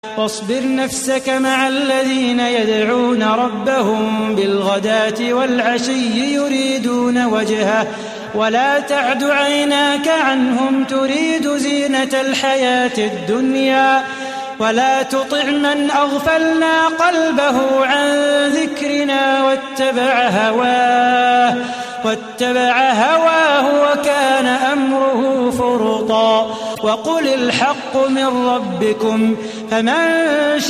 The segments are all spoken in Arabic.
واصبر نفسك مع الذين يدعون ربهم بالغداة والعشي يريدون وجهه ولا تعد عيناك عنهم تريد زينة الحياة الدنيا ولا تطع من أغفلنا قلبه عن ذكرنا واتبع هواه وكان أمره فرطا وقل الحق من ربكم فمن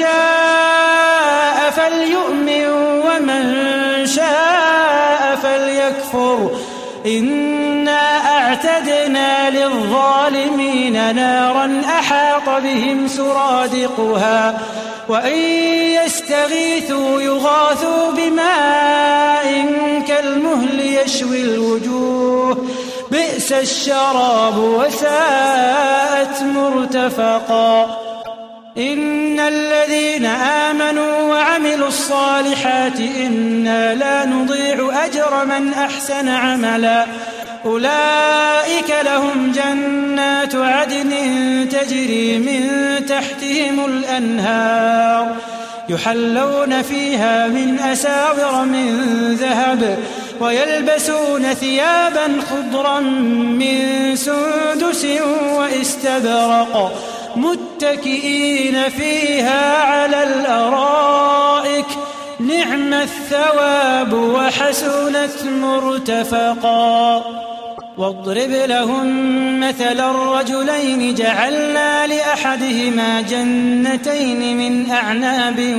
شاء فليؤمن ومن شاء فليكفر إنا أعتدنا للظالمين نارا أحاط بهم سرادقها وإن يستغيثوا يغاثوا بماء كالمهل يشوي الوجوه بئس الشراب وساءت مرتفقا إن الذين آمنوا وعملوا الصالحات إنا لا نضيع أجر من أحسن عملا أولئك لهم جنات عدن تجري من تحتهم الأنهار يحلون فيها من أساور من ذهب ويلبسون ثيابا خضرا من سندس واستبرق متكئين فيها على الأرائك نعم الثواب وحسنت مرتفقا واضرب لهم مثل الرجلين جعلنا لأحدهما جنتين من أعناب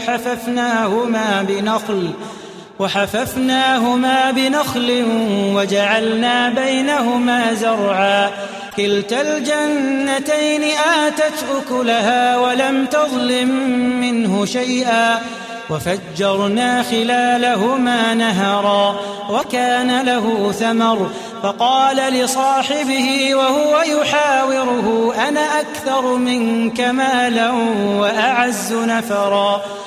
وحففناهما بنخل وجعلنا بينهما زرعا كلتا الجنتين آتت أكلها ولم تظلم منه شيئا وفجرنا خلالهما نهرا وكان له ثمر فقال لصاحبه وهو يحاوره أنا أكثر منك مالا وأعز نفرا